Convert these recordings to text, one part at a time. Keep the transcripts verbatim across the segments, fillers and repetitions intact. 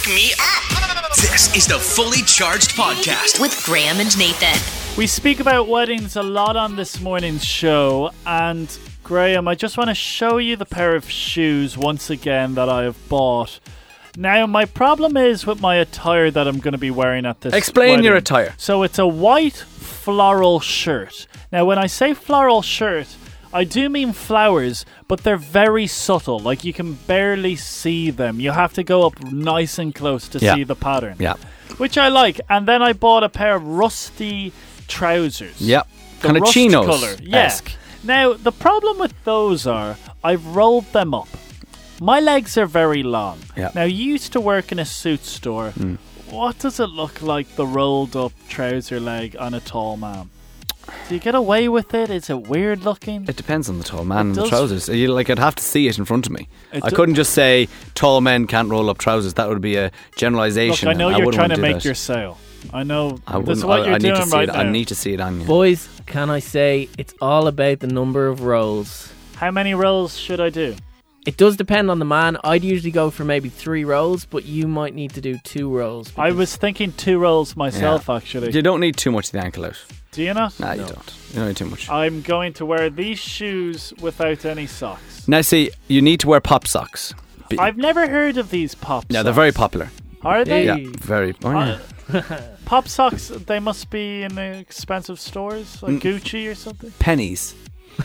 Wake me up. This is the Fully Charged Podcast with Graham and Nathan. We speak about weddings a lot on this morning's show, and Graham, I just want to show you the pair of shoes once again that I have bought. Now, my problem is with my attire that I'm going to be wearing at this Explain wedding. your attire. So it's a white floral shirt. Now, when I say floral shirt, I do mean flowers, but they're very subtle. Like, you can barely see them. You have to go up nice and close to Yeah. see the pattern. Yeah. Which I like. And then I bought a pair of rusty trousers. Yep. The Kind of rust chinos. colour. Yeah. Now, the problem with those are I've rolled them up. My legs are very long. Yeah. Now, you used to work in a suit store. Mm. What does it look like, the rolled up trouser leg on a tall man? Do you get away with it? Is it weird looking? It depends on the tall man It and the does- trousers. You, like, I'd have to see it in front of me. It I do- couldn't just say tall men can't roll up trousers. That would be a Look, generalisation. I know and you're wouldn't trying want to do make that. your sale. I know I that's wouldn't- what I, you're I need doing to see right it. now. I need to see it on you. Boys, can I say it's all about the number of rolls. How many rolls should I do? It does depend on the man. I'd usually go for maybe three rolls, but you might need to do two rolls. I because- was thinking two rolls myself, actually. You don't need too much of the ankle out. Do you not? Nah, No. you don't. You don't need too much. I'm going to wear these shoes without any socks. Now, see, you need to wear pop socks. Be- I've never heard of these pop yeah, socks. they're very popular. Are they? Yeah. Yeah, very. Oh, yeah. Uh, pop socks, they must be in the expensive stores, like Mm. Gucci or something. Pennies.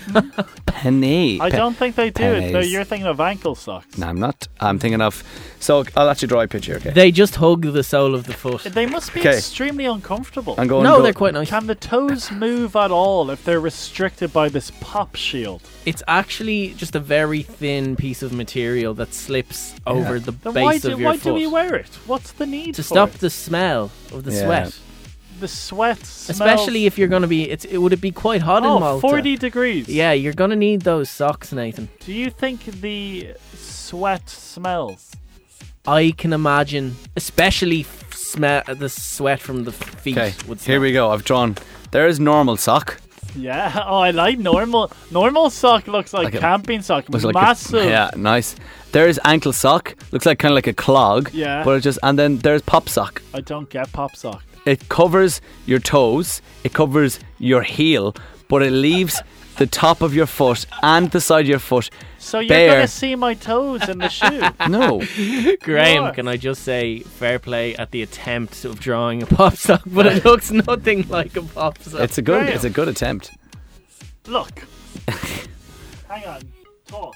Penny. I Pe- don't think they do it. No, pennies. you're thinking of ankle socks. No, I'm not. I'm thinking of. So I'll actually draw a picture. Okay. They just hug the sole of the foot. They must be 'Kay. extremely uncomfortable. I'm going. No, go- they're quite nice. Can the toes move at all if they're restricted by this pop shield? It's actually just a very thin piece of material that slips over the Then base why, of do, your why foot do we wear it? What's the need to for stop it? the smell of the Yeah. sweat. The sweat smells. Especially if you're going to be. It's, it would it be quite hot in oh, Malta? forty degrees. Yeah, you're going to need those socks, Nathan. Do you think the sweat smells? I can imagine, especially f- smell the sweat from the feet. Okay. Would smell. Here we go. I've drawn. There is normal sock. Yeah. Oh, I like normal. Normal sock looks like, Like a- camping sock. Looks like a- Massive. yeah, nice. There's ankle sock. Looks like kind of like a clog. Yeah. But it just and then there's pop sock. I don't get pop sock. It covers your toes. It covers your heel, but it leaves the top of your foot and the side of your foot. So you're bare. gonna see my toes in the shoe. No. Graham, What? can I just say fair play at the attempt of drawing a pop sock, but it looks nothing like a pop sock. It's a good. Graham. It's a good attempt. Look. Hang on. Talk.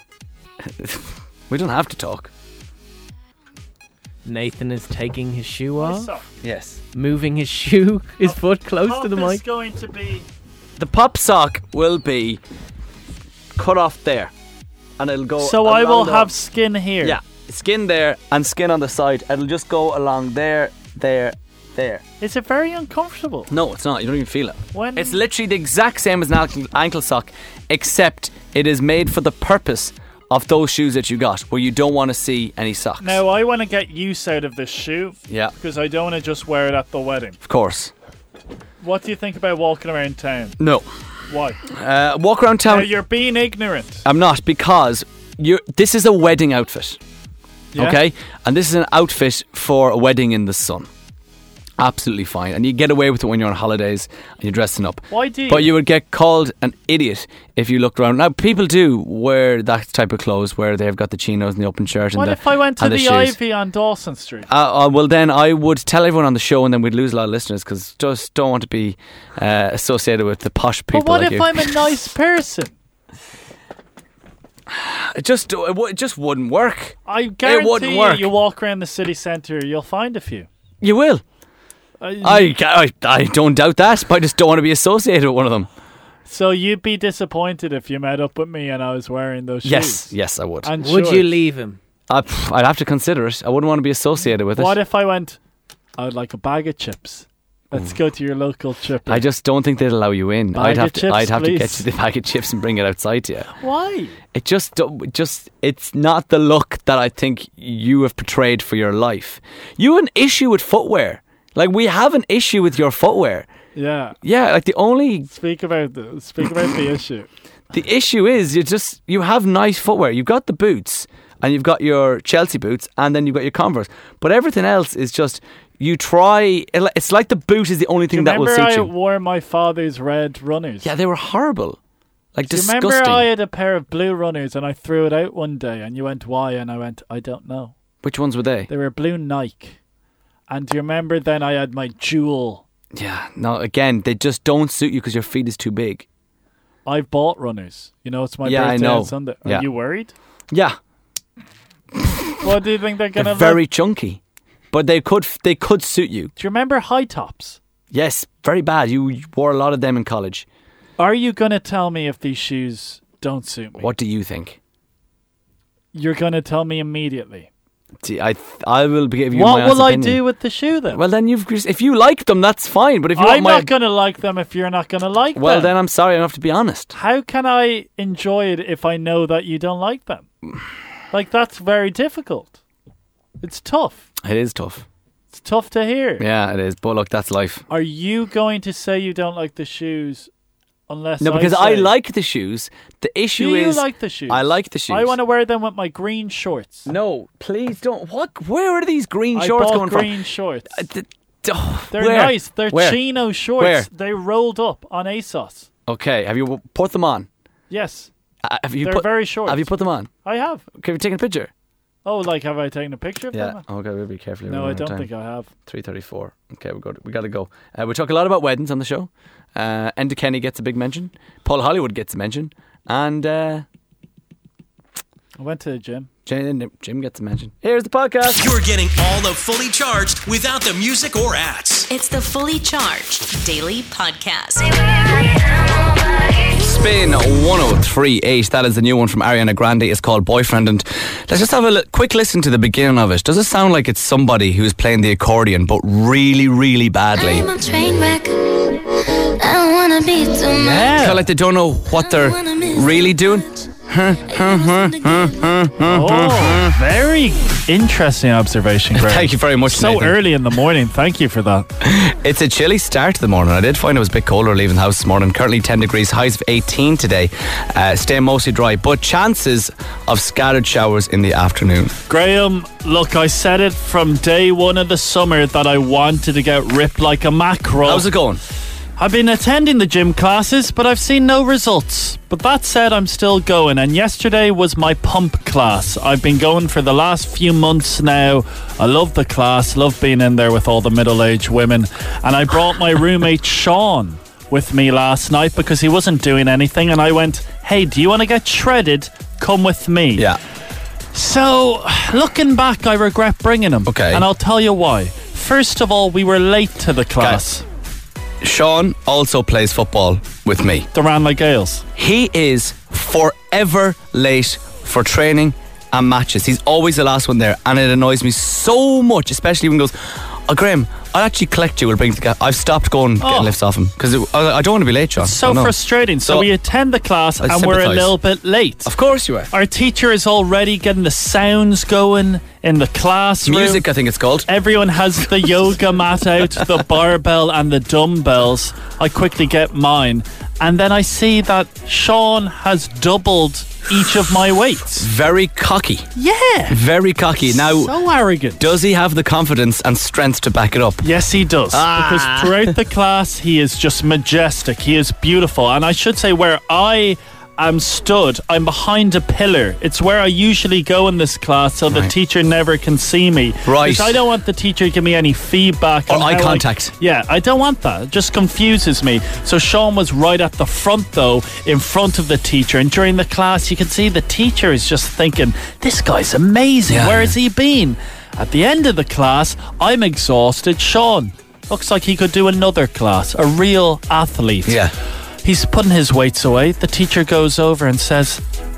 We don't have to talk. Nathan is taking his shoe My off, sock. Yes. moving his shoe, his foot close Top to the is mic. going to be. The pop sock will be cut off there, and it'll go. So I will along the- have skin here. Yeah, skin there and skin on the side. It'll just go along there, there, there. Is it very uncomfortable? No, it's not. You don't even feel it. When It's literally the exact same as an ankle, ankle sock, except it is made for the purpose of those shoes that you got, where you don't want to see any socks. Now I want to get use out of this shoe Yeah, because I don't want to just wear it at the wedding. of course. What do you think about walking around town? No. Why? Uh, walk around Now town. you're being ignorant. I'm not, because you. This is a wedding outfit. Yeah? Okay? And this is an outfit for a wedding in the sun. Absolutely fine. And you get away with it when you're on holidays and you're dressing up. Why do you? But you would get called an idiot if you looked around. Now, people do wear that type of clothes where they've got the chinos and the open shirt. What and the, if I went to and the, the shoes. Ivy on Dawson Street? Uh, uh, well, then I would tell everyone on the show, and then we'd lose a lot of listeners because just don't want to be uh, associated with the posh people But what like if you. I'm a nice person? It just it, w- it just wouldn't work. I guarantee wouldn't you, work. you walk around the city centre, you'll find a few. You will. Uh, I, ca- I I don't doubt that, but I just don't want to be associated with one of them. So you'd be disappointed if you met up with me and I was wearing those shoes. Yes, yes, I would. And Would shorts. you leave him? I, pff, I'd have to consider it. I wouldn't want to be associated with What it. if I went, I would like a bag of chips. Let's go to your local chipper. I just don't think they'd allow you in. Bag I'd have of to. chips, I'd have to get please. you the bag of chips and bring it outside to you. Why? It just, don't- just, it's not the look that I think you have portrayed for your life. You have an issue with footwear. Like, we have an issue with your footwear. Yeah. Yeah, like the only, Speak about the speak about the issue. the issue is you just, you have nice footwear. You've got the boots and you've got your Chelsea boots, and then you've got your Converse. But everything else is just, you try, it's like the boot is the only thing that will suit Remember you. I wore my father's red runners? Yeah, they were horrible. Like, Do you disgusting. remember I had a pair of blue runners and I threw it out one day and you went, why? And I went, I don't know. Which ones were they? They were blue Nike. And do you remember then I had my jewel? Yeah, no, again, they just don't suit you because your feet is too big. I've bought runners. You know, it's my Yeah, I birthday know. on Sunday. Are Yeah. you worried? Yeah, What do you think they're going they're to very look? chunky. But they could they could suit you. Do you remember high tops? Yes, very bad. You you wore a lot of them in college. Are you going to tell me if these shoes don't suit me? What do you think? You're going to tell me immediately. See, I th- I will give you What my will honest I opinion. do with the shoe then? Well, then you've if you like them, that's fine. But if you I'm want my not going to like them if you're not going to like well, them. then I'm sorry. I have to be honest. How can I enjoy it if I know that you don't like them? Like, that's very difficult. It's tough. It is tough. It's tough to hear. Yeah, it is. But look, that's life. Are you going to say you don't like the shoes unless No, I because I say- like the shoes. The issue Do you is like the shoes? I like the shoes. I want to wear them with my green shorts. No, please don't. What? Where are these green I shorts bought coming green from? shorts. Uh, th- oh, They're where? nice. They're Where? chino shorts. Where? They rolled up on ASOS. Okay, have you put them on? Yes, Uh, have you they're put, very short. Have you put them on? I have. Okay, have you taken a picture? Oh, like have I taken a picture of Yeah. them? Okay, we'll be careful. No, I don't think I have. Three thirty-four. Okay, we got we got to go. Uh, we talk a lot about weddings on the show. Uh, Enda Kenny gets a big mention. Paul Hollywood gets a mention, and uh, I went to the gym. Jim, Jim gets a mention. Here's the podcast. You're getting all of Fully Charged without the music or ads. It's the Fully Charged Daily Podcast. Spin one oh three point eight. That is the new one from Ariana Grande. It's called Boyfriend. And let's just have a li- quick listen to the beginning of it. Does it sound like it's somebody who's playing the accordion, but really, really badly? I'm a train wreck. I don't wanna be too much. Yeah. Feel like they don't know what they're really doing. Oh, very interesting observation, Greg. Thank you very much, So Nathan. early in the morning. Thank you for that. It's a chilly start to the morning. I did find it was a bit colder leaving the house this morning. Currently ten degrees, highs of eighteen today. Uh, staying mostly dry, but chances of scattered showers in the afternoon. Graham, look, I said it from day one of the summer that I wanted to get ripped like a mackerel. How's it going? I've been attending the gym classes, but I've seen no results. But that said, I'm still going, and yesterday was my pump class. I've been going for the last few months now. I love the class, love being in there with all the middle-aged women. And I brought my roommate Sean with me last night because he wasn't doing anything, and I went, hey, do you want to get shredded? Come with me. Yeah. So, looking back, I regret bringing him. Okay. And I'll tell you why. First of all, we were late to the class. Sean also plays football with me. The Ranelagh Gales. He is forever late for training and matches. He's always the last one there, and it annoys me so much, especially when he goes, oh, Graham, I'll actually collect you. We'll bring you to the I've stopped going Oh. getting lifts off him because I, I don't want to be late, Sean. So I know. frustrating. So, So, we attend the class I and we're a sympathise. little bit late. Of course you are. Our teacher is already getting the sounds going in the classroom. Music, I think it's called. Everyone has the yoga mat out, the barbell and the dumbbells. I quickly get mine. And then I see that Sean has doubled each of my weights. Very cocky. Yeah. Very cocky. Now, So arrogant. does he have the confidence and strength to back it up? Yes, he does. Ah. Because throughout the class, he is just majestic. He is beautiful. And I should say, where I am stood, I'm behind a pillar. It's where I usually go in this class so the Right. teacher never can see me. Right. Because I don't want the teacher to give me any feedback. Or on eye how I- contact. yeah, I don't want that. It just confuses me. So Sean was right at the front, though, in front of the teacher. And during the class, you can see the teacher is just thinking, this guy's amazing. Yeah, Where yeah. has he been? At the end of the class, I'm exhausted. Sean looks like he could do another class. A real athlete. Yeah. He's putting his weights away. The teacher goes over and says,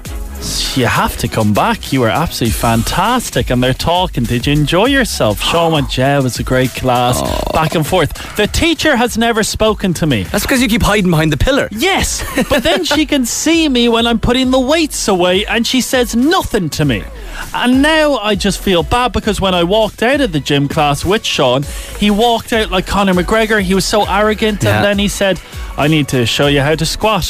you have to come back. You were absolutely fantastic. And they're talking. Did you enjoy yourself? Sean went, yeah, it was a great class. Back and forth. The teacher has never spoken to me. That's because you keep hiding behind the pillar. Yes, but then she can see me when I'm putting the weights away and she says nothing to me. And now I just feel bad because when I walked out of the gym class with Sean, he walked out like Conor McGregor. He was so arrogant. Yeah. And then he said, I need to show you how to squat.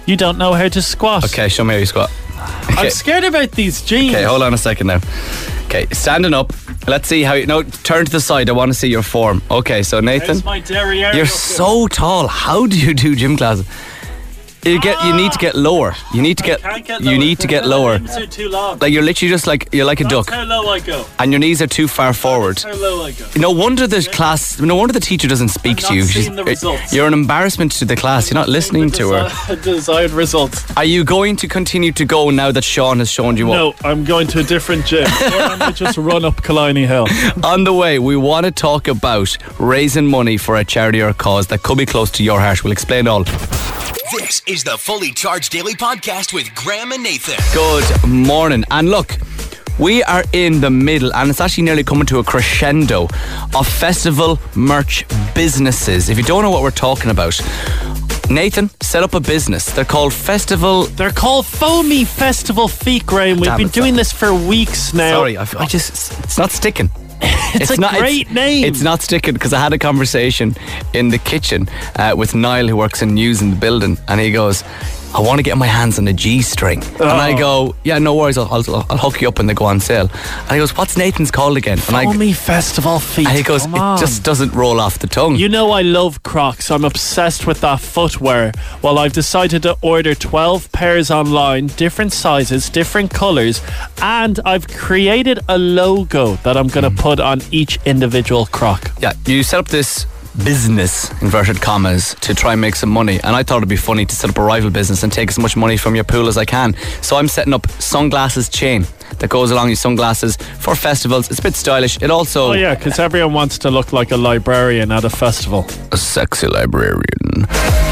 You don't know how to squat. Okay, show me how you squat. Okay. I'm scared about these jeans. Okay, hold on a second now. Okay, standing up. Let's see how you... No, turn to the side. I want to see your form. Okay, so Nathan... There's my derriere. You're so tall. How do you do gym classes? You get. You need to get lower. You need to get. Can't get you lower. need to get lower. My arms are too long. Like you're literally just like you're like a That's duck, how low I go. and your knees are too far forward. That's how low I go. No wonder the class. No wonder the teacher doesn't speak I'm to you. not She's- seeing the results. You're an embarrassment to the class. You're not listening to her. her. Desired results. Are you going to continue to go now that Sean has shown you No, up? I'm going to a different gym. Or I might just run up Killiney Hill. On the way, we want to talk about raising money for a charity or a cause that could be close to your heart. We'll explain all. This is the Fully Charged Daily Podcast with Graham and Nathan. Good morning. And look, we are in the middle, and it's actually nearly coming to a crescendo of festival merch businesses. If you don't know what we're talking about, Nathan set up a business. They're called Festival... They're called Foamy Festival Feet, Graham. We've Damn been it, doing sorry. this for weeks now. Sorry, I, I just... It's not sticking. It's, a not, great it's, name. It's not sticking because I had a conversation in the kitchen uh, with Niall, who works in news in the building, and he goes, I want to get my hands on a G-string. And I go, yeah, no worries, I'll, I'll, I'll hook you up when they go on sale. And he goes, what's Nathan's called again? And, I, Foamy Festival Feet. and he goes, Come it on. just doesn't roll off the tongue. You know I love Crocs. I'm obsessed with that footwear. Well, I've decided to order twelve pairs online, different sizes, different colours, and I've created a logo that I'm going to put on each individual Croc. Yeah, you set up this business, inverted commas, to try and make some money, and I thought it'd be funny to set up a rival business and take as much money from your pool as I can. So I'm setting up sunglasses chain that goes along your sunglasses for festivals. It's a bit stylish. It also... Oh yeah, because everyone wants to look like a librarian at a festival. a sexy librarian.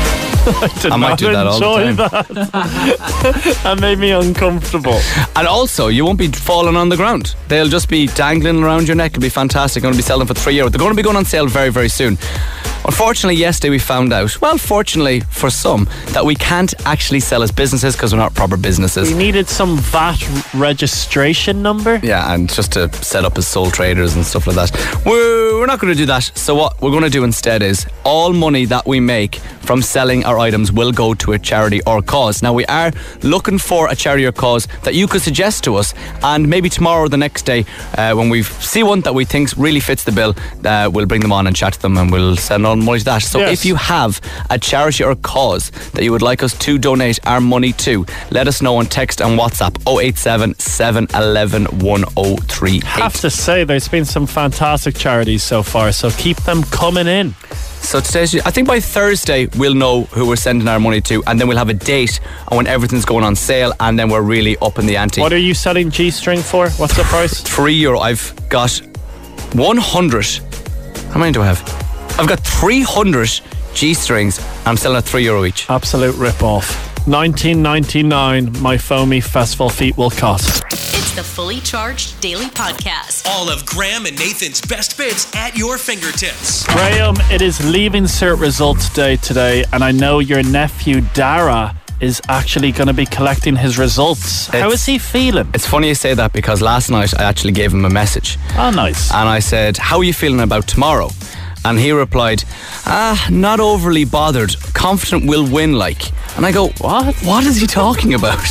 I did I might not do that all the enjoy time. that. That made me uncomfortable. And also, you won't be falling on the ground. They'll just be dangling around your neck. It'll be fantastic. Going to be selling for three euros. They're going to be going on sale very, very soon. Unfortunately, yesterday we found out, well, fortunately for some, that we can't actually sell as businesses because we're not proper businesses. We needed some V A T registration number. Yeah, and just to set up as sole traders and stuff like that. We're, we're not going to do that. So what we're going to do instead is all money that we make from selling our items will go to a charity or cause. Now, we are looking for a charity or cause that you could suggest to us, and maybe tomorrow or the next day, uh, when we see one that we think really fits the bill, uh, we'll bring them on and chat to them, and we'll send all money to that. So Yes. if you have a charity or cause that you would like us to donate our money to, let us know on text and WhatsApp oh eight seven, seven one one, one oh three eight. Have to say, there's been some fantastic charities so far, so keep them coming in. So today's, I think by Thursday we'll know who we're sending our money to, and then we'll have a date on when everything's going on sale, and then we're really up in the ante. What are you selling G-string for? What's the price? Three euro. I've got one hundred. How many do I have? I've got three hundred G-strings. I'm selling at three euro each. Absolute rip-off. nineteen ninety-nine my Foamy Festival feet will cost. It's the Fully Charged Daily Podcast. All of Graham and Nathan's best bits at your fingertips. Graham, it is Leaving Cert Results Day today, and I know your nephew Dara is actually going to be collecting his results. How It's- is he feeling? It's funny you say that because last night I actually gave him a message. Oh, nice. And I said, how are you feeling about tomorrow? And he replied, ah, not overly bothered. Confident we'll win, like. And I go, what? What is he talking about?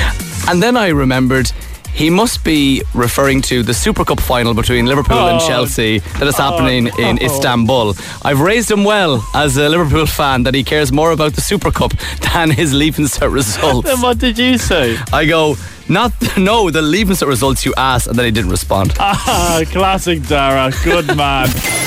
And then I remembered he must be referring to the Super Cup final between Liverpool and Oh. Chelsea that is happening Oh, in no. Istanbul. I've raised him well as a Liverpool fan that he cares more about the Super Cup than his Leaving Cert results. Then what did you say? I go, not, no, the Leaving Cert results you asked, and then he didn't respond. Ah, classic Dara. Good man.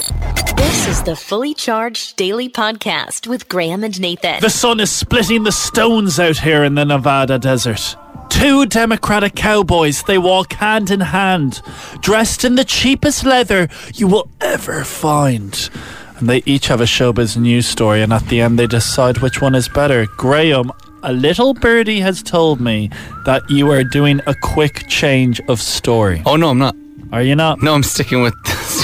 This is the Fully Charged Daily Podcast with Graham and Nathan. The sun is splitting the stones out here in the Nevada desert. Two Democratic cowboys, they walk hand in hand, dressed in the cheapest leather you will ever find. And they each have a showbiz news story, and at the end they decide which one is better. Graham, a little birdie has told me that you are doing a quick change of story. Oh, no, I'm not. Are you not? No, I'm sticking with the story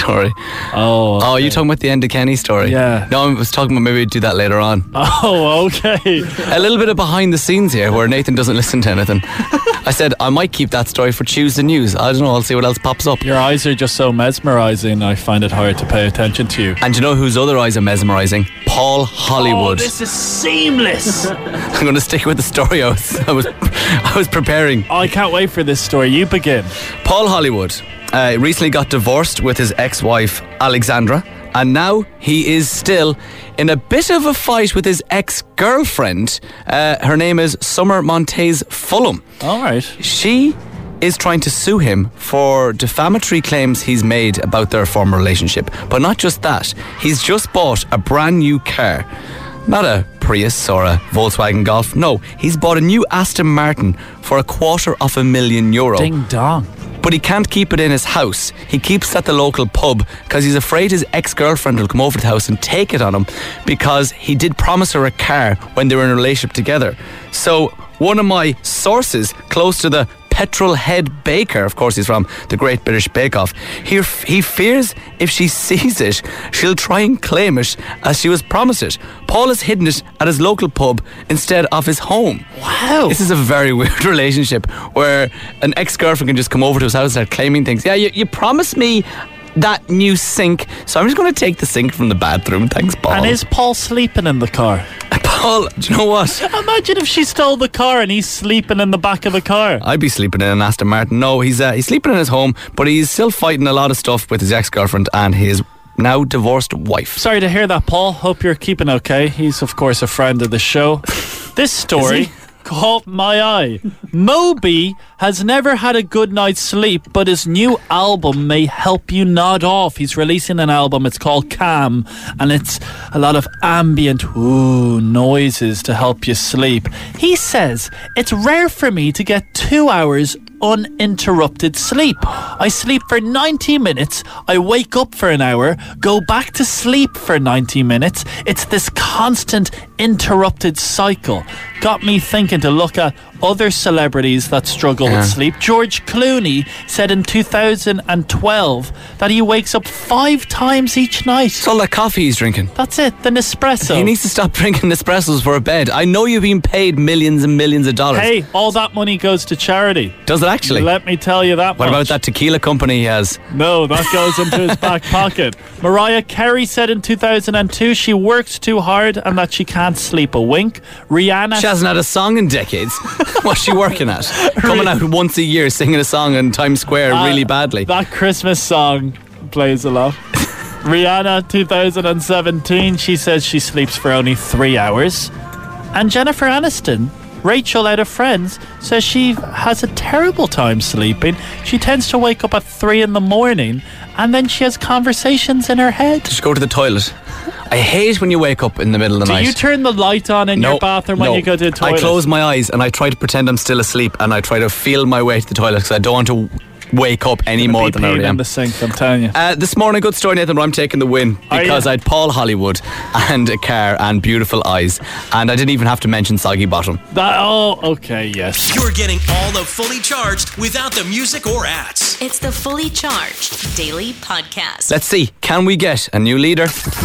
story. Oh, okay. Oh, you talking about the end of Kenny's story? Yeah. No, I was talking about maybe we'd do that later on. Oh, okay. A little bit of behind the scenes here where Nathan doesn't listen to anything. I said I might keep that story for Tuesday News. I don't know, I'll see what else pops up. Your eyes are just so mesmerising, I find it hard to pay attention to you. And you know whose other eyes are mesmerising? Paul Hollywood. Oh, this is seamless. I'm going to stick with the story I was, I was, I was preparing. Oh, I can't wait for this story. You begin. Paul Hollywood uh, recently got divorced with his ex-wife Alexandra, and now he is still in a bit of a fight with his ex-girlfriend. Uh, her name is Summer Montez Fulham. All right. She is trying to sue him for defamatory claims he's made about their former relationship. But not just that, he's just bought a brand new car. Not a Prius or a Volkswagen Golf. No, he's bought a new Aston Martin for a quarter of a million euro. Ding dong. But he can't keep it in his house. He keeps it at the local pub because he's afraid his ex-girlfriend will come over to the house and take it on him, because he did promise her a car when they were in a relationship together. So one of my sources close to the Petrol Head Baker, of course he's from the Great British Bake Off, he, he fears if she sees it, she'll try and claim it as she was promised it. Paul has hidden it at his local pub instead of his home. Wow. This is a very weird relationship where an ex-girlfriend can just come over to his house and start claiming things. Yeah, you, you promised me that new sink, so I'm just going to take the sink from the bathroom. Thanks, Paul. And is Paul sleeping in the car? Paul, do you know what? Imagine if she stole the car and he's sleeping in the back of the car. I'd be sleeping in an Aston Martin. No, he's uh, he's sleeping in his home, but he's still fighting a lot of stuff with his ex-girlfriend and his now divorced wife. Sorry to hear that, Paul. Hope you're keeping okay. He's, of course, a friend of the show. This story caught my eye. Moby has never had a good night's sleep, but his new album may help you nod off. He's releasing an album, it's called Calm, and it's a lot of ambient ooh noises to help you sleep. He says, it's rare for me to get two hours uninterrupted sleep. I sleep for ninety minutes, I wake up for an hour, go back to sleep for ninety minutes. It's this constant interrupted cycle. Got me thinking to look at other celebrities that struggle yeah. with sleep. George Clooney said in two thousand twelve that he wakes up five times each night. It's all that coffee he's drinking. That's it, the Nespresso. He needs to stop drinking Nespressos for a bed. I know you've been paid millions and millions of dollars. Hey, all that money goes to charity. Does it actually? Let me tell you that What much. about that tequila company he has? No, that goes into his back pocket. Mariah Carey said in two thousand two she works too hard and that she can't sleep a wink. Rihanna... She hasn't had a song in decades. What's she working at? Coming out once a year singing a song in Times Square uh, really badly. That Christmas song plays a lot. Rihanna, two thousand seventeen, she says she sleeps for only three hours. And Jennifer Aniston, Rachel out of Friends, says she has a terrible time sleeping. She tends to wake up at three in the morning and then she has conversations in her head. Just go to the toilet. I hate when you wake up in the middle of the Do night. Do you turn the light on in no, your bathroom no. when you go to the toilet? I close my eyes and I try to pretend I'm still asleep and I try to feel my way to the toilet because I don't want to wake up any more than I already am. In the sink, I'm telling you. Uh, this morning, good story, Nathan, but I'm taking the win because I had Paul Hollywood and a car and beautiful eyes, and I didn't even have to mention Soggy Bottom. That, oh, okay, yes. You're getting all the Fully Charged without the music or ads. It's the Fully Charged Daily Podcast. Let's see, can we get a new leader?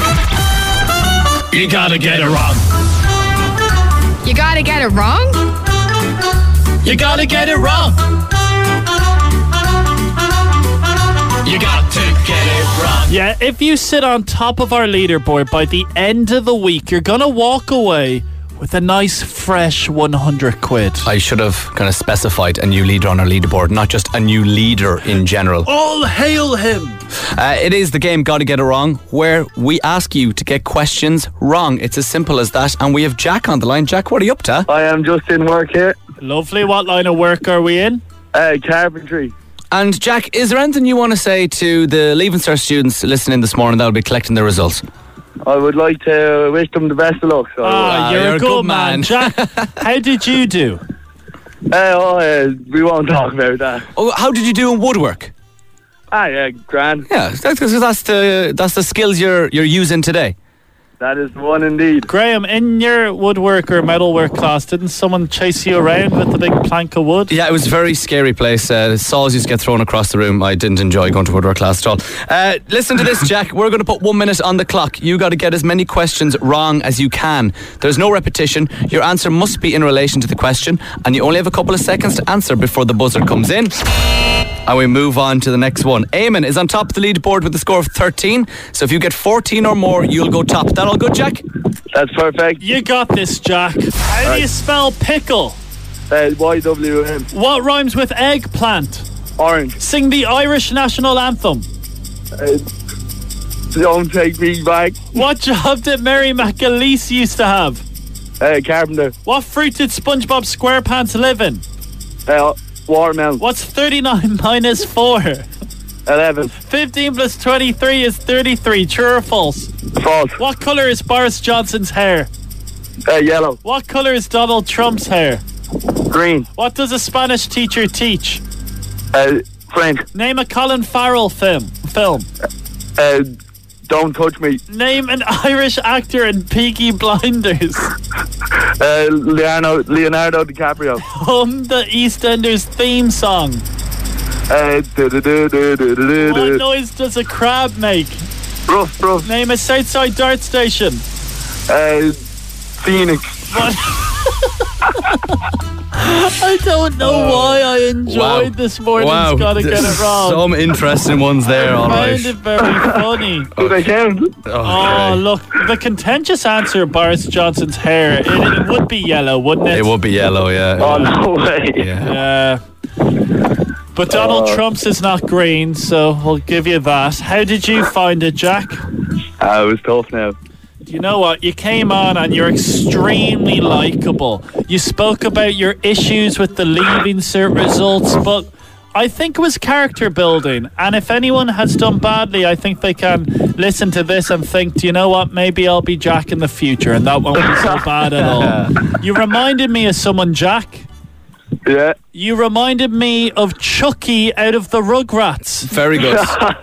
You gotta get it wrong. You gotta get it wrong? You gotta get it wrong. You got to get it wrong. Yeah, if you sit on top of our leaderboard by the end of the week, you're gonna walk away with a nice fresh one hundred quid. I should have kind of specified a new leader on our leaderboard, not just a new leader in general. All hail him. Uh, it is the game Gotta Get It Wrong, where we ask you to get questions wrong. It's as simple as that. And we have Jack on the line. Jack, what are you up to? I am just in work here. Lovely. What line of work are we in? Uh, carpentry. And Jack, is there anything you want to say to the Leaving Cert students listening this morning that will be collecting their results? I would like to wish them the best of luck. So. Oh, uh, you're, you're a a good, good man. man. Jack, how did you do? Uh, oh, uh, we won't talk about that. Oh, how did you do in woodwork? Ah, yeah, grand. Yeah, that's, that's the that's the skills you're you're using today. That is the one indeed. Graham, in your woodwork or metalwork class, didn't someone chase you around with the big plank of wood? Yeah, it was a very scary place. Uh, saws used to get thrown across the room. I didn't enjoy going to woodwork class at all. Uh, listen to this, Jack. We're going to put one minute on the clock. You got to get as many questions wrong as you can. There's no repetition. Your answer must be in relation to the question, and you only have a couple of seconds to answer before the buzzer comes in. And we move on to the next one. Eamon is on top of the leaderboard with a score of thirteen. So if you get fourteen or more, you'll go top. That all good, Jack? That's perfect. You got this, Jack. How do you spell pickle? Uh, Y W M. What rhymes with eggplant? Orange. Sing the Irish national anthem. Uh, don't take me back. What job did Mary McAleese used to have? Uh, carpenter. What fruit did SpongeBob SquarePants live in? Uh, watermelon. What's thirty-nine minus four? eleven. fifteen plus twenty-three is thirty-three. True or false? False. What colour is Boris Johnson's hair? Uh, yellow. What colour is Donald Trump's hair? Green. What does a Spanish teacher teach? Uh, French. Name a Colin Farrell film. Film. Uh, don't touch me. Name an Irish actor in Peaky Blinders. Uh, Leonardo, Leonardo DiCaprio. Hum the EastEnders theme song. Uh, do, do, do, do, do, do, What do. noise does a crab make? Rough, rough. Name a Southside dart station. Uh, Phoenix. What? I don't know why I enjoyed Wow. this morning's Wow. Gotta Get It Wrong. Some interesting ones there, all I right. find it very funny. Did I count? Oh, Okay. look, the contentious answer, Boris Johnson's hair, it, it would be yellow, wouldn't it? It would be yellow, yeah. Oh, no way. Yeah. Yeah. But Donald Trump's is not green, so we'll give you that. How did you find it, Jack? Uh, it was tough now. You know what? You came on and you're extremely likeable. You spoke about your issues with the Leaving Cert results, but I think it was character building. And if anyone has done badly, I think they can listen to this and think, do you know what? Maybe I'll be Jack in the future, and that won't be so bad at all. You reminded me of someone, Jack. Yeah. You reminded me of Chucky out of the Rugrats. Very good.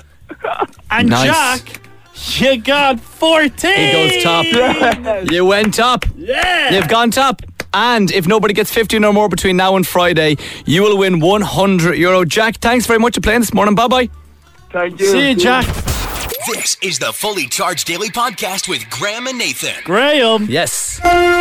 And Nice. Jack, you got fourteen. He goes top. You went top. Yeah. You've gone top. And if nobody gets fifteen or more between now and Friday, you will win one hundred euro. Jack, thanks very much for playing this morning. Bye-bye. Thank you. See you, Jack. This is the Fully Charged Daily Podcast with Graham and Nathan. Graham, Yes.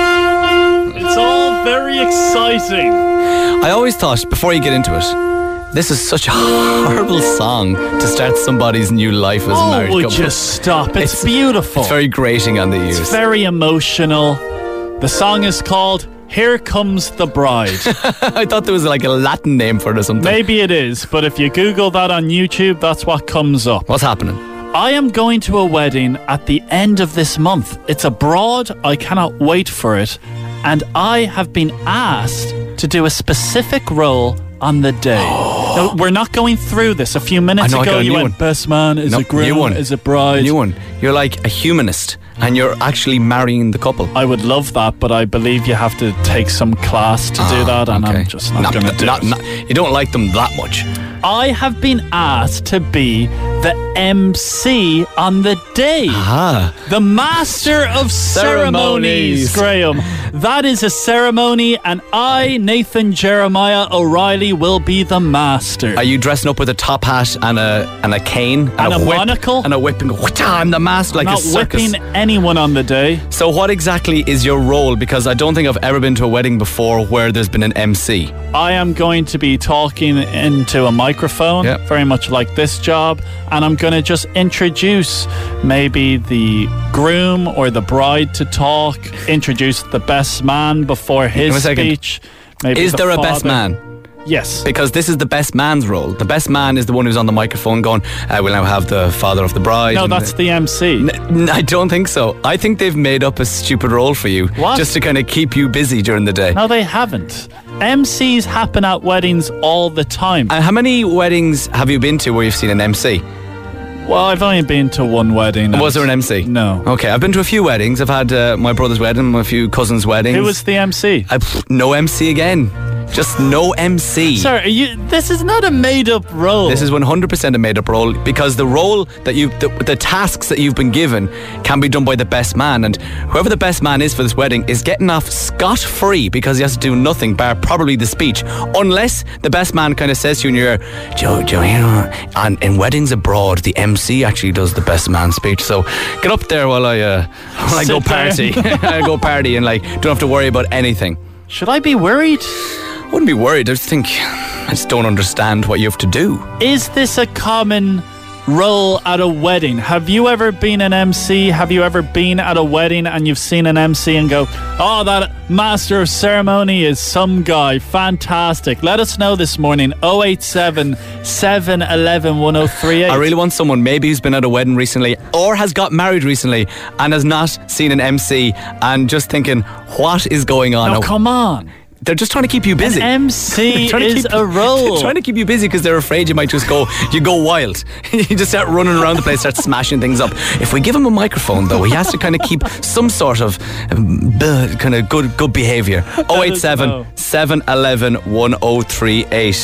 it's all very exciting. I always thought, before you get into it, this is such a horrible song to start somebody's new life as a Oh, married would couple. you stop? It's, It's- beautiful. It's very grating on the ears. It's very emotional. The song is called Here Comes the Bride. I thought there was like a Latin name for it or something. Maybe it is, but if you Google that on YouTube, that's what comes up. What's happening? I am going to a wedding at the end of this month. It's abroad. I cannot wait for it. And I have been asked to do a specific role on the day. Now, we're not going through this. A few minutes I know, I ago, got a you new went, one. best man, is No, a groom, new one. is a bride. New one. You're like a humanist and you're actually marrying the couple. I would love that, but I believe you have to take some class to do that, and Okay. I'm just not Not- going to do not- it. not- You don't like them that much. I have been asked to be the M C on the day. Ah. The Master of Ceremonies, Ceremonies. Graham. That is a ceremony, and I, Nathan Jeremiah O'Reilly, will be the master. Are you dressing up with a top hat and a and a cane And a whip, monocle? and a whip and go, "Whata, I'm the master," like not a circus. whipping anyone on the day. So what exactly is your role? Because I don't think I've ever been to a wedding before where there's been an M C. I am going to be talking into a microphone, Yeah. very much like this job, and I'm going to just introduce maybe the groom or the bride to talk, introduce the best man before Give me a his second. speech. Maybe Is the there a best father. man? Yes. Because this is the best man's role. The best man is the one who's on the microphone going, uh, we'll now have the father of the bride. No, and that's the M C. N- n- I don't think so. I think they've made up a stupid role for you. What? Just to kind of keep you busy during the day. No, they haven't. M Cs happen at weddings all the time. And how many weddings have you been to where you've seen an M C? Well, I've only been to one wedding. Was there an M C? No. Okay, I've been to a few weddings. I've had uh, my brother's wedding, a few cousins' weddings. Who was the M C? I, pff, no M C again. Just no M C. Sir, are you, this is not a made-up role. This is one hundred percent a made-up role because the role that you, the, the tasks that you've been given can be done by the best man, and whoever the best man is for this wedding is getting off scot-free because he has to do nothing bar probably the speech, unless the best man kind of says to you in your ear, Joe, Joe, you know, and in weddings abroad, the M C actually does the best man speech. So get up there while I, uh, while I go party. I go party and like don't have to worry about anything. Should I be worried? I wouldn't be worried. I just think I just don't understand what you have to do. Is this a common role at a wedding? Have you ever been an M C? Have you ever been at a wedding and you've seen an M C and go, oh, that master of ceremony is some guy. Fantastic. Let us know this morning. oh eight seven, seven one one, one oh three eight. I really want someone maybe who's been at a wedding recently or has got married recently and has not seen an M C and just thinking, what is going on? Oh, now, come on. They're just trying to keep you busy. An M C is keep, a role. They're trying to keep you busy because they're afraid you might just go, you go wild. You just start running around the place, start smashing things up. If we give him a microphone, though, he has to kind of keep some sort of um, buh, kind of good good behaviour. oh eight seven, seven one one, one oh three eight.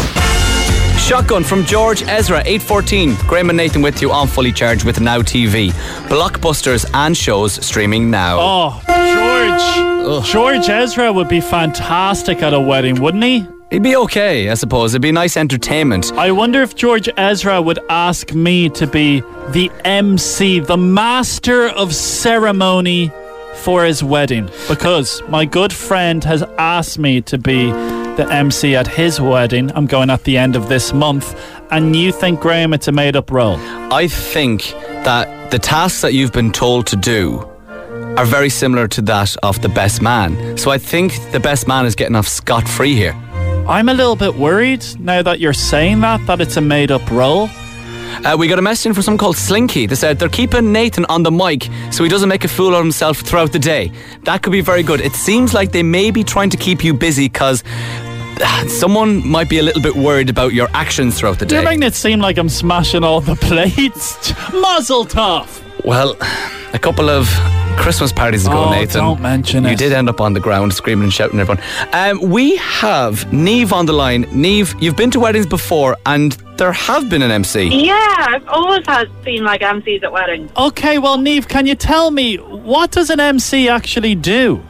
Shotgun from George Ezra, eight fourteen. Graham and Nathan with you on Fully Charged with Now T V. Blockbusters and shows streaming now. Oh, George. Ugh. George Ezra would be fantastic at a wedding, wouldn't he? He'd be okay, I suppose. It'd be nice entertainment. I wonder if George Ezra would ask me to be the M C, the master of ceremony for his wedding, because my good friend has asked me to be the M C at his wedding. I'm going at the end of this month. And you think, Graham, it's a made-up role? I think that the tasks that you've been told to do are very similar to that of the best man. So I think the best man is getting off scot-free here. I'm a little bit worried now that you're saying that, that it's a made-up role. Uh, we got a message in from someone called Slinky. They said they're keeping Nathan on the mic so he doesn't make a fool of himself throughout the day. That could be very good. It seems like they may be trying to keep you busy because someone might be a little bit worried about your actions throughout the day. You're making it seem like I'm smashing all the plates. Mazel tov. Well, a couple of Christmas parties ago, oh, Nathan. Don't mention you it. You did end up on the ground screaming and shouting at everyone. Um, we have Neve on the line. Neve, you've been to weddings before and there have been an M C. Yeah, I've always had seen like M Cs at weddings. Okay, well, Neve, can you tell me, what does an M C actually do?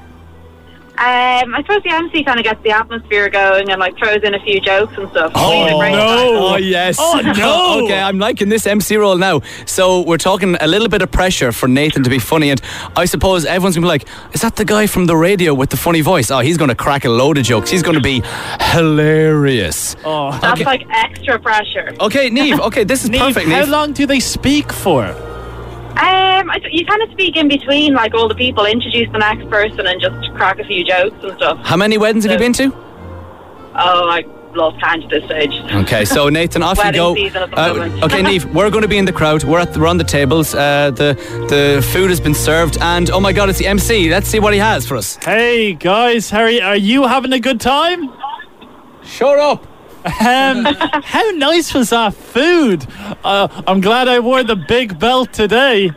Um, I suppose the M C kind of gets the atmosphere going and like throws in a few jokes and stuff. Oh, no. Oh, yes. Oh, no. Okay, I'm liking this M C role now. So we're talking a little bit of pressure for Nathan to be funny, and I suppose everyone's going to be like, is that the guy from the radio with the funny voice? Oh, he's going to crack a load of jokes. He's going to be hilarious. Oh, That's okay. like extra pressure. Okay, Neve, okay, this is Neve, perfect, how Neve. long do they speak for? Um, I, you kind of speak in between, like all the people, introduce the next person and just crack a few jokes and stuff. How many weddings have you been to? Oh, I lost count at this stage. Okay, so Nathan, off you Wedding go. season at the Uh, moment. okay, Neve, we're going to be in the crowd. We're at the, we're on the tables. Uh, the the food has been served, and oh my God, it's the M C. Let's see what he has for us. Hey, guys, Harry, are you having a good time? Shut up. Um, how nice was that food? Uh, I'm glad I wore the big belt today.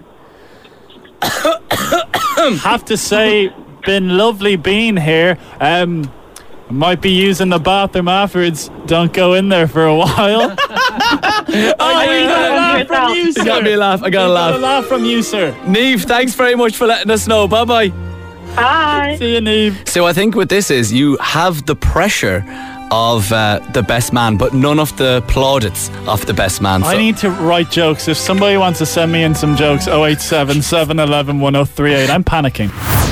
Have to say, been lovely being here. Um, might be using the bathroom afterwards. Don't go in there for a while. Oh, we got a laugh from you, sir. You got me a laugh. I got a We laugh. got a laugh from you, sir. Neve, thanks very much for letting us know. Bye bye. Bye. See you, Neve. So I think what this is, you have the pressure of uh, the best man, but none of the plaudits of the best man. So I need to write jokes. If somebody wants to send me in some jokes, oh eight seven, seven one one, one oh three eight. I'm panicking.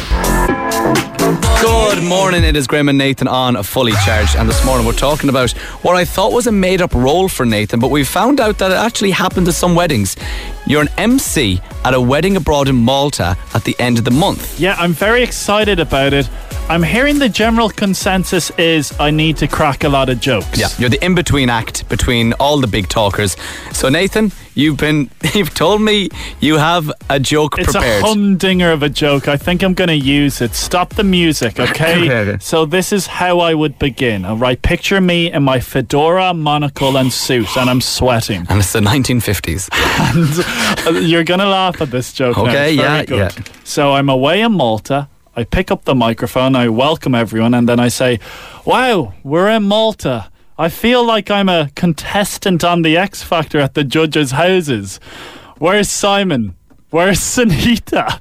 Good morning, it is Graham and Nathan on a Fully Charged, and this morning we're talking about what I thought was a made-up role for Nathan, but we found out that it actually happened at some weddings. You're an M C at a wedding abroad in Malta at the end of the month. Yeah, I'm very excited about it. I'm hearing the general consensus is I need to crack a lot of jokes. Yeah, you're the in-between act between all the big talkers. So Nathan, you've been you've told me you have a joke It's prepared. a humdinger of a joke. I think I'm going to use it. Stop the music, okay? Okay, okay. So this is how I would begin. All right, picture me in my fedora, monocle and suit, and I'm sweating. And it's the nineteen fifties. And you're going to laugh at this joke now. Okay, It's very yeah, good. yeah. So I'm away in Malta I pick up the microphone, I welcome everyone, and then I say, wow, we're in Malta. I feel like I'm a contestant on the X Factor at the judges' houses. Where's Simon? Where's Sunita?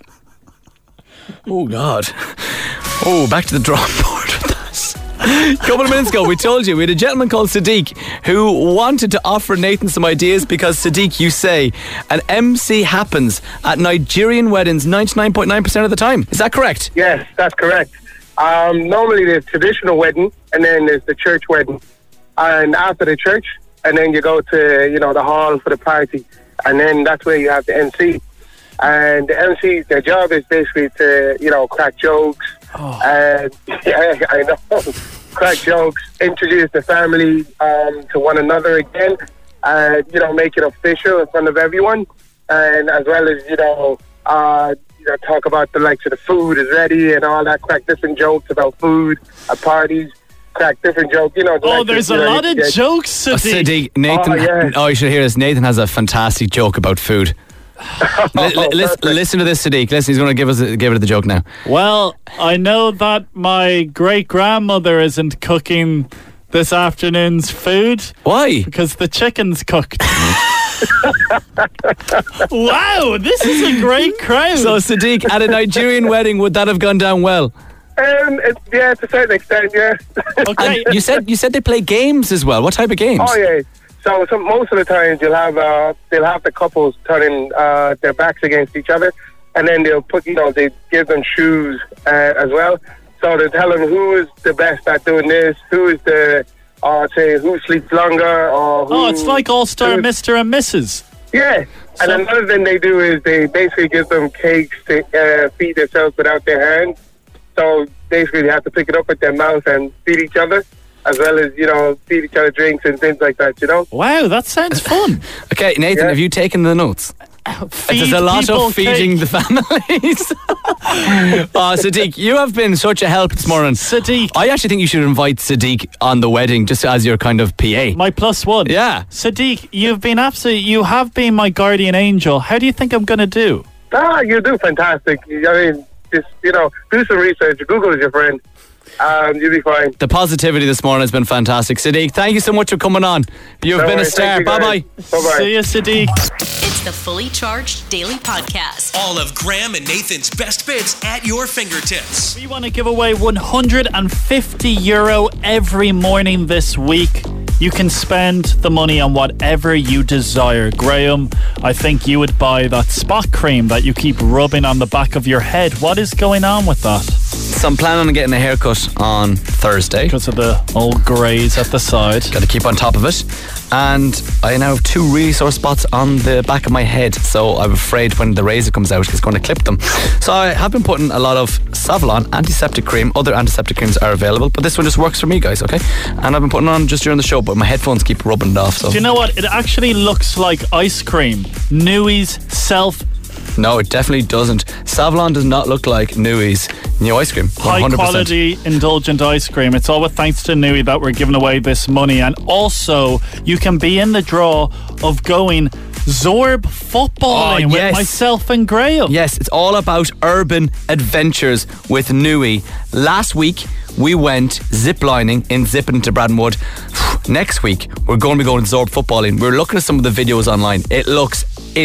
Oh, God. Oh, back to the drawing board with that. A couple of minutes ago, we told you we had a gentleman called Sadiq who wanted to offer Nathan some ideas because, Sadiq, you say an M C happens at Nigerian weddings ninety-nine point nine percent of the time. Is that correct? Yes, that's correct. Um, normally there's traditional wedding and then there's the church wedding. And after the church, and then you go to, you know, the hall for the party. And then that's where you have the M C. And the M C, their job is basically to, you know, crack jokes. Oh. And yeah, I know, crack jokes, introduce the family um, to one another again, and you know, make it official in front of everyone, and as well as you know, uh, you know, talk about the likes of the food is ready and all that, crack different jokes about food at parties. Crack different jokes, you know. Oh, like there's this, a you know, lot of get, jokes, Sadiq. Oh, Sadiq, Nathan. Oh, yeah. Oh, you should hear this. Nathan has a fantastic joke about food. L- l- listen, listen to this, Sadiq. Listen, he's going to give us a, give it the joke now. Well, I know that my great grandmother isn't cooking this afternoon's food. Why? Because the chicken's cooked. Wow, this is a great crowd. So, Sadiq, at a Nigerian wedding, would that have gone down well? Um, it, yeah, to a certain extent, yeah. Okay. And you said you said they play games as well. What type of games? Oh yeah. So, so most of the times you'll have uh, they'll have the couples turning uh, their backs against each other, and then they'll put you know they give them shoes uh, as well. So they tell them who is the best at doing this, who is the uh, say who sleeps longer, or who, oh, it's like All Star Mister and Missus Yeah. So, and another thing they do is they basically give them cakes to uh, feed themselves without their hands. So basically they have to pick it up with their mouth and feed each other, as well as, you know, feed each other drinks and things like that, you know? Wow, that sounds fun. Okay, Nathan, Yeah. have you taken the notes? Feed There's a lot people of feeding cake. the families. Oh, Sadiq, you have been such a help this morning. Sadiq. I actually think you should invite Sadiq on the wedding just as your kind of P A. My plus one. Yeah. Sadiq, you've been absolutely, you have been my guardian angel. How do you think I'm going to do? Ah, you do fantastic. I mean, just, you know, do some research. Google is your friend. Um, you'll be fine. The positivity this morning has been fantastic. Sadiq, thank you so much for coming on. You've No been a worries. star. Thank you, Bye-bye. guys. Bye-bye. See you, Sadiq. It's the Fully Charged Daily Podcast. All of Graham and Nathan's best bits at your fingertips. We want to give away one hundred fifty euro every morning this week. You can spend the money on whatever you desire. Graham, I think you would buy that spot cream that you keep rubbing on the back of your head. What is going on with that? So I'm planning on getting a haircut on Thursday. Because of the old greys at the side. Got to keep on top of it. And I now have two really sore spots on the back of my head, so I'm afraid when the razor comes out it's going to clip them. So I have been putting a lot of Savlon antiseptic cream. Other antiseptic creams are available, but this one just works for me, guys, okay? And I've been putting it on just during the show, but my headphones keep rubbing it off. So Do you know what? It actually looks like ice cream. Nui's self no, it definitely doesn't. Savlon does not look like Nui's new ice cream. one hundred percent. high quality indulgent ice cream. It's all with thanks to Nui that we're giving away this money, and also you can be in the draw of going Zorb footballing Oh, with yes. myself and Graham. Yes, it's all about urban adventures with Nui. Last week we went ziplining in Zipping to Bradenwood. Next week we're going to be going Zorb footballing. We're looking at some of the videos online. It looks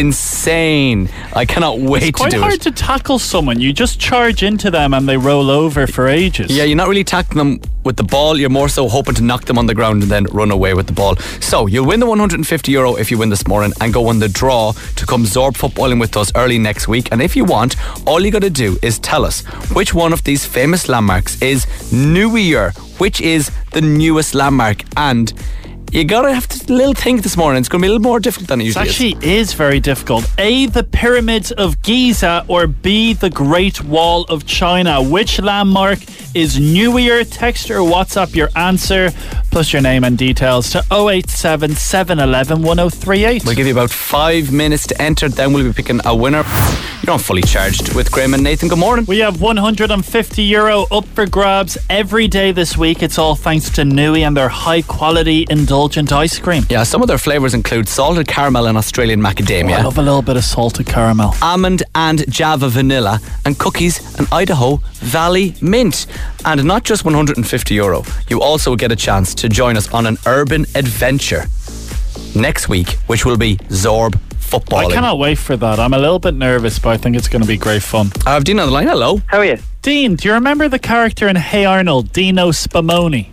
insane. I cannot wait It's quite to do hard it. to tackle someone. You just charge into them and they roll over for ages. Yeah, you're not really tackling them with the ball. You're more so hoping to knock them on the ground and then run away with the ball. So you'll win the one hundred fifty euro if you win this morning and go on the draw to come Zorb footballing with us early next week. And if you want, all you got to do is tell us which one of these famous landmarks is newer, which is the newest landmark, and you gotta have to little think this morning. It's gonna be a little more difficult than it It usually actually is very difficult. A, the pyramids of Giza, or B, the Great Wall of China. Which landmark is New Year. Text or WhatsApp your answer plus your name and details to oh eight seven, seven one one, one oh three eight. We'll give you about five minutes to enter, then we'll be picking a winner. You're on Fully Charged with Graham and Nathan. Good morning. We have one hundred fifty euro up for grabs every day this week. It's all thanks to Nui and their high quality indulgent ice cream. Yeah, some of their flavours include salted caramel and Australian macadamia. Oh, I love a little bit of salted caramel. Almond and Java vanilla, and cookies and Idaho Valley mint. And not just one hundred fifty euro, you also get a chance to join us on an urban adventure next week, which will be Zorb footballing. I cannot wait for that. I'm a little bit nervous, but I think it's going to be great fun. I have Dean on the line. Hello. How are you? Dean, do you remember the character in Hey Arnold, Dino Spumoni?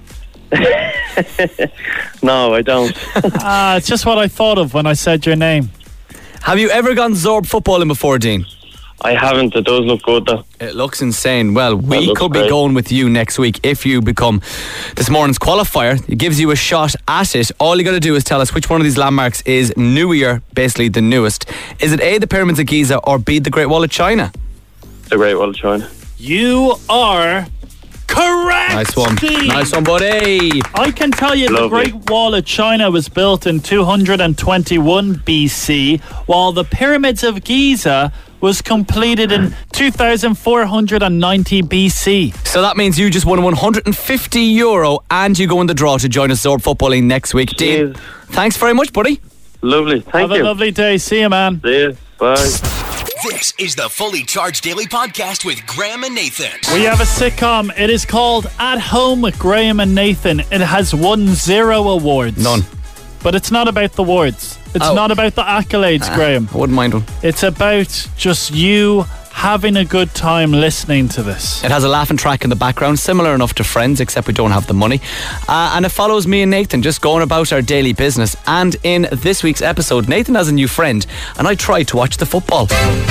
No, I don't. Ah, it's just what I thought of when I said your name. Have you ever gone Zorb footballing before, Dean? I haven't. It does look good though. It looks insane. Well, That we looks could be great. going with you next week if you become this morning's qualifier. It gives you a shot at it. All you got to do is tell us which one of these landmarks is newer, basically the newest. Is it A, the Pyramids of Giza, or B, the Great Wall of China? The Great Wall of China. You are correct. Nice one. Dean. Nice one, buddy. I can tell you Lovely. the Great Wall of China was built in two hundred twenty-one B C, while the Pyramids of Giza was completed in two thousand four hundred ninety B C. So that means you just won one hundred fifty euro and you go in the draw to join us Zorb footballing next week. Dean, Cheers. thanks very much, buddy. Lovely. Thank Have you. a lovely day. See you, man. See you. Bye. This is the Fully Charged Daily Podcast with Graham and Nathan. We have a sitcom. It is called At Home with Graham and Nathan. It has won zero awards. None. But it's not about the awards. It's Oh. not about the accolades, Ah, Graham. I wouldn't mind one. It's about just you having a good time listening to this. It has a laughing track in the background, similar enough to Friends, except we don't have the money. Uh, and it follows me and Nathan just going about our daily business. And in this week's episode, Nathan has a new friend, and I tried to watch the football.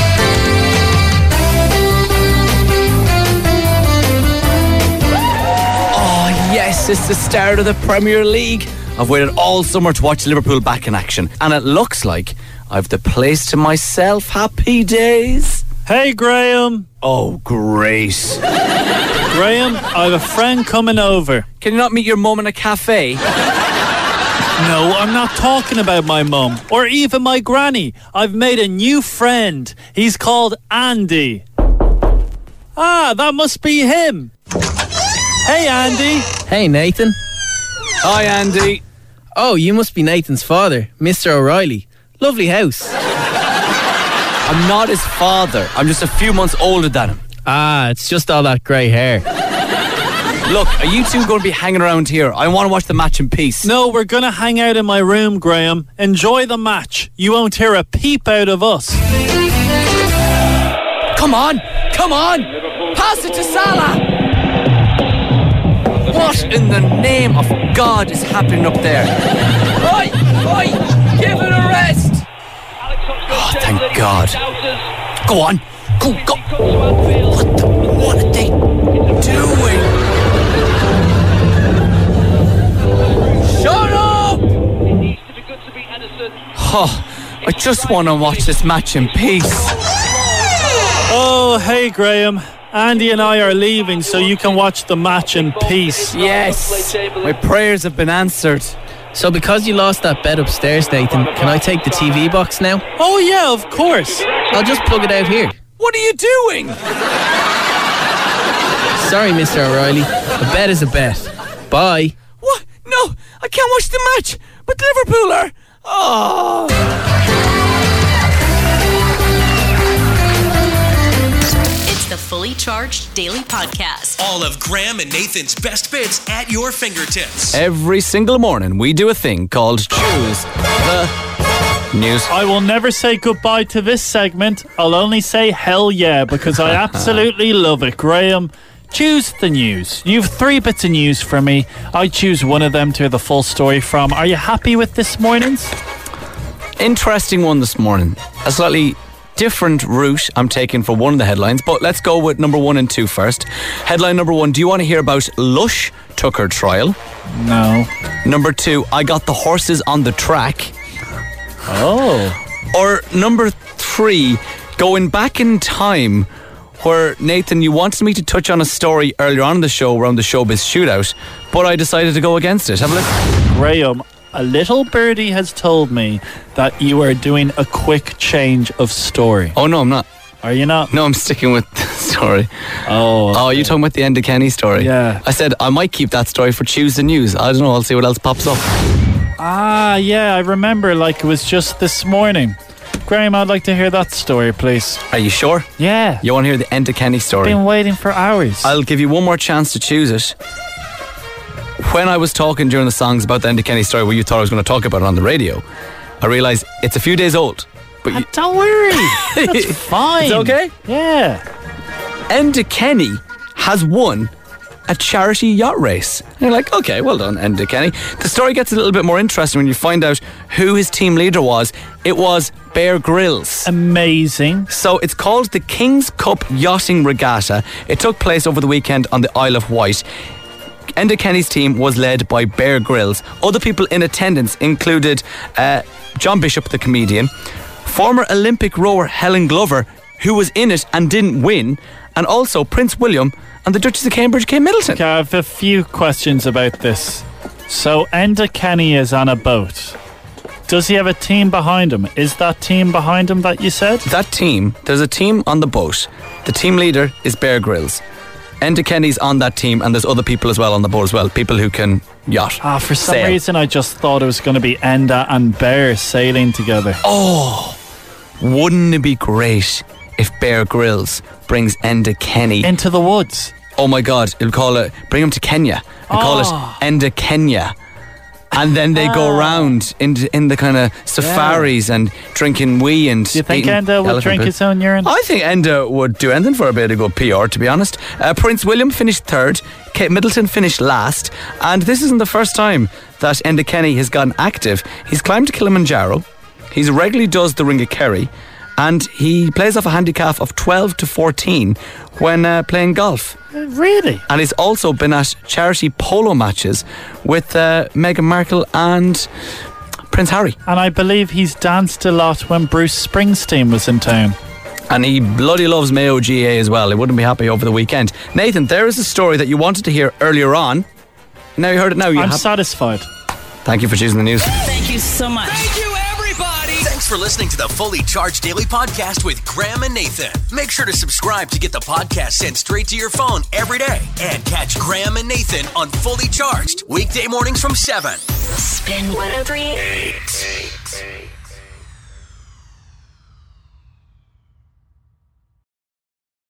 Oh, yes, it's the start of the Premier League. I've waited all summer to watch Liverpool back in action, and it looks like I've the place to myself. Happy days. Hey, Graham. Oh, great. Graham, I have a friend coming over. Can you not meet your mum in a cafe? No, I'm not talking about my mum or even my granny. I've made a new friend. He's called Andy. Ah, that must be him. Hey, Andy. Hey, Nathan. Hi, Andy. Oh, you must be Nathan's father, Mister O'Reilly. Lovely house. I'm not his father. I'm just a few months older than him. Ah, it's just all that grey hair. Look, are you two going to be hanging around here? I want to watch the match in peace. No, we're going to hang out in my room, Graham. Enjoy the match. You won't hear a peep out of us. Come on, come on. Pass it to Salah. What in the name of God is happening up there? Oi, oi, give it a rest. Oh, thank God. Go on, go, go. What the, what are they doing? Shut up! Oh, I just want to watch this match in peace. Oh, hey, Graham. Andy and I are leaving so you can watch the match in peace. Yes, my prayers have been answered. So because you lost that bed upstairs, Nathan, can I take the T V box now? Oh, yeah, of course. I'll just plug it out here. What are you doing? Sorry, Mister O'Reilly. A bet is a bet. Bye. What? No, I can't watch the match. But Liverpool are... Oh... The Fully Charged Daily Podcast. All of Graham and Nathan's best bits at your fingertips. Every single morning we do a thing called Choose the News. I will never say goodbye to this segment. I'll only say hell yeah because I absolutely love it. Graham, choose the news. You've three bits of news for me. I choose one of them to hear the full story from. Are you happy with this morning's? Interesting one this morning. A slightly different route I'm taking for one of the headlines, but let's go with number one and two first. Headline number one, do you want to hear about Lush Tucker trial? No. Number two, I got the horses on the track. Oh. Or number three, going back in time, where, Nathan, you wanted me to touch on a story earlier on in the show around the Showbiz Shootout, but I decided to go against it. Have a listen. Graham, a little birdie has told me that you are doing a quick change of story. Oh, no, I'm not. Are you not? No, I'm sticking with the story. Oh. Okay. Oh, you talking about the Enda Kenny story? Yeah. I said I might keep that story for Tuesday News. I don't know, I'll see what else pops up. Ah, yeah, I remember like it was just this morning. Graham, I'd like to hear that story, please. Are you sure? Yeah. You want to hear the Enda Kenny story? Been waiting for hours. I'll give you one more chance to choose it. When I was talking during the songs about the Enda Kenny story where you thought I was going to talk about it on the radio, I realised it's a few days old. But you, don't worry. That's fine. It's okay? Yeah. Enda Kenny has won a charity yacht race. And you're like, okay, well done, Enda Kenny. The story gets a little bit more interesting when you find out who his team leader was. It was Bear Grylls. Amazing. So it's called the King's Cup Yachting Regatta. It took place over the weekend on the Isle of Wight. Enda Kenny's team was led by Bear Grylls. Other people in attendance included uh, John Bishop, the comedian, former Olympic rower Helen Glover, who was in it and didn't win, and also Prince William and the Duchess of Cambridge, Kate Middleton. Okay, I have a few questions about this. So Enda Kenny is on a boat. Does he have a team behind him? Is that team behind him that you said? That team, there's a team on the boat. The team leader is Bear Grylls. Enda Kenny's on that team, and there's other people as well on the boat as well. People who can yacht. Ah, for some sail. reason I just thought it was going to be Enda and Bear sailing together. Oh, wouldn't it be great if Bear Grylls brings Enda Kenny into the woods? Oh my God, he'll call it, bring him to Kenya and oh. call it Enda Kenya. And then they go Oh. around in, in the kind of safaris Yeah. and drinking wee and Do you think eating Enda would elephant drink poo. his own urine? I think Enda would do anything for a bit of good P R, to be honest. Uh, Prince William finished third, Kate Middleton finished last, and this isn't the first time that Enda Kenny has gotten active. He's climbed to Kilimanjaro, he regularly does the Ring of Kerry, and he plays off a handicap of twelve to fourteen when uh, playing golf. Really? And he's also been at charity polo matches with uh, Meghan Markle and Prince Harry. And I believe he's danced a lot when Bruce Springsteen was in town. And he bloody loves Mayo G A as well. He wouldn't be happy over the weekend. Nathan, there is a story that you wanted to hear earlier on. Now you heard it now. You I'm have- satisfied. Thank you for choosing the news. Thank you so much. Thank you, everybody. Thanks for listening to the Fully Charged Daily Podcast with Graham and Nathan. Make sure to subscribe to get the podcast sent straight to your phone every day. And catch Graham and Nathan on Fully Charged weekday mornings from seven. Spin one oh three. Eight.